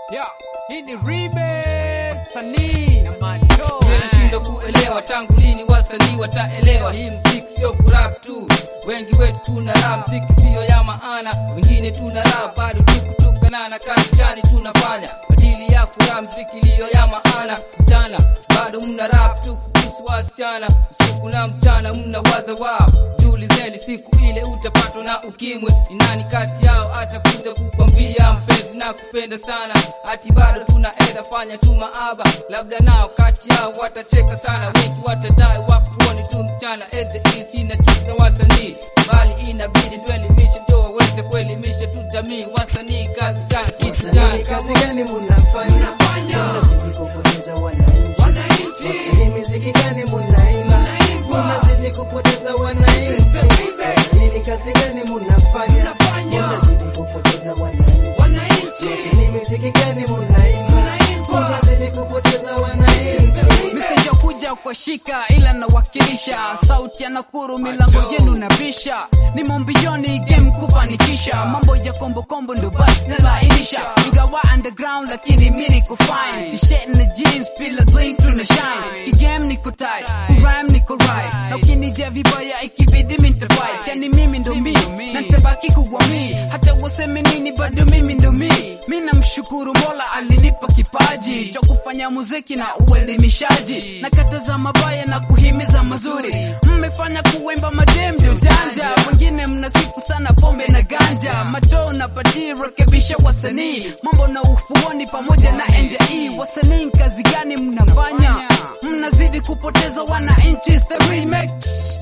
Yeah, hii ni remix wasanii na macho. Nimeshindwa kuelewa tangu lini wasanii wataelewa hii muziki sio kurap tu. Wengi wetu tuna rap, muziki sio ya maana. Wengine tuna rap bado tukutukana, kazi gani tunafanya? Badili ya kurap muziki liyo ya maana. Mchana bado mna rap tu kuhusu wasichana, usiku na mchana mnawaza wao. Jiulizeni siku ile utapatwa na ukimwi, ni nani kati yao atakuja kukwambia mpenzi na kupenda sana? Ati bado tunaenda fanya tu maaba, labda nao kati yao watacheka sana. Wengi watadai wakuoni tu mchana, eti na chuki wasanii, bali inabidi tuelimishe ndio waweze kuelimisha tu jamii. Wasanii kazi gani? Kazi gani munafanya? Mnazidi kupoteza wananchi. Wasanii muziki gani munaimba? Mnazidi kupoteza wananchi. Wasanii kazi gani munafanya? Mnazidi kupoteza wananchi. Wasanii muziki gani munaimba? Mnazidi kupoteza wananchi. Message kuja kwa shika ila nawakilisha sauti ya Nakuru, milango yenu nabisha. Ni mombioni game kufanikisha mambo ya kombo ndo basi nalainisha. Ingawa underground lakini mimi niko fine, t-shirt na jeans pila bling tuna shine. Kigame niko tight, kurime niko right, na ukinijia vibaya ikibidi mimi nitafight. Yani mimi ndo mimi na nitabaki kuwa mimi, hata waseme nini bado mimi ndo mimi. Mimi namshukuru Mola alinipa kipaji cha kufanya muziki na uelimishaji, na kataza mabaya na kuhimiza mazuri. Mmefanya kuimba madem ndio janja, wengine mnasifu sana pombe na ganja. Mato na pati rekebisha wasanii, mambo na ufuoni pamoja na NJE. Wasanii kazi gani mnafanya? Mnazidi kupoteza wananchi. It's the remix,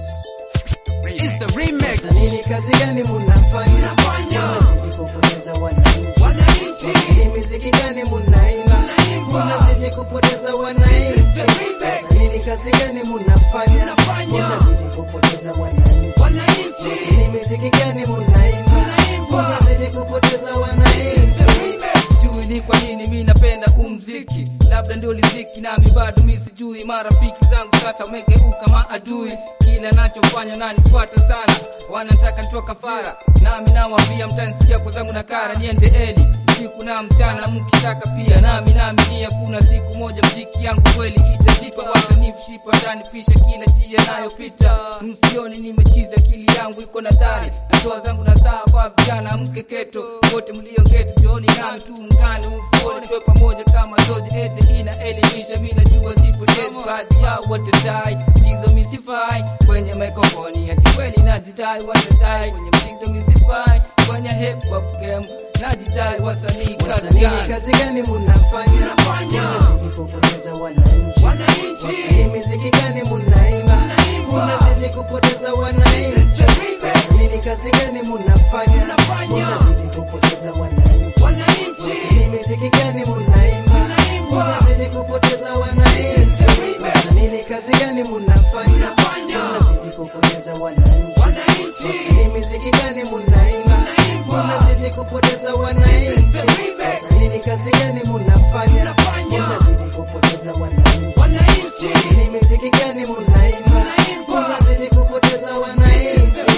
it's the remix. Wasanii kazi gani munafanya? Mnazidi kupoteza wananchi. Wasanii muziki gani munaimba? Mnazidi kupoteza wananchi. Wasanii kazi gani munafanya? Mnazidi kupoteza wananchi. Wasanii muziki gani munaimba? Mnazidi kupoteza wananchi. Sijui ni kwa nini mimi napenda muziki, labda ndio riziki nami bado mimi sijui. Marafiki zangu sasa wamegeuka maadui, kila nachofanya nanifuata sana, wanataka nitoka fara. Nami nawaambia mtanisikia kwa zangu na kara, niendeeni siku na mchana mkitaka pia. Nami nia kuna siku moja muziki yangu kweli itajipa, watanifshipa ndani pisha kila njia nayopita. Msioni nimechiza, akili yangu iko na dhari, ndoa zangu na saa kwa vijana mkeketo. Wote mliongeto jioni nami tu mkani ufuoni, tuwe pamoja kama zote. Ete ina elimisha, mimi najua sipotezi, baadhi yao watadai jizo misifai kwenye mikrofoni, ati kweli najidai watadai kwenye mzizo misifai kwenye hip hop game najidai. Wasanii kazi gani munafanya? Mnazidi kupoteza wananchi. Wasanii muziki gani munaimba? Mnazidi kupoteza wananchi. Wasanii kazi gani munafanya? Mnazidi kupoteza wananchi. Wasanii muziki gani munaimba? Mnazidi kupoteza wananchi. Wasanii kazi gani munafanya? Mnazidi kupoteza wananchi. Wasanii muziki gani munaimba? Mnazidi kupoteza wananchi. Wasanii kazi gani munafanya? Mnazidi kupoteza wananchi. Wasanii muziki gani munaimba? Mnazidi kupoteza wananchi.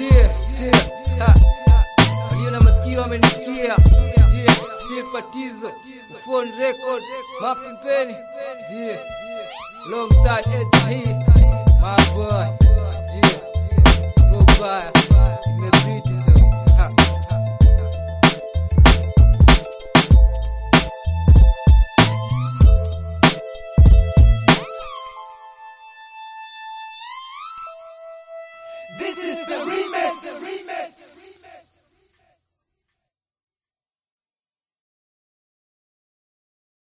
walio na masikio wamenisikia. Sifatizo phone record mapipeni alongside Ed my boy goodbye imebidi zo. This is the remix.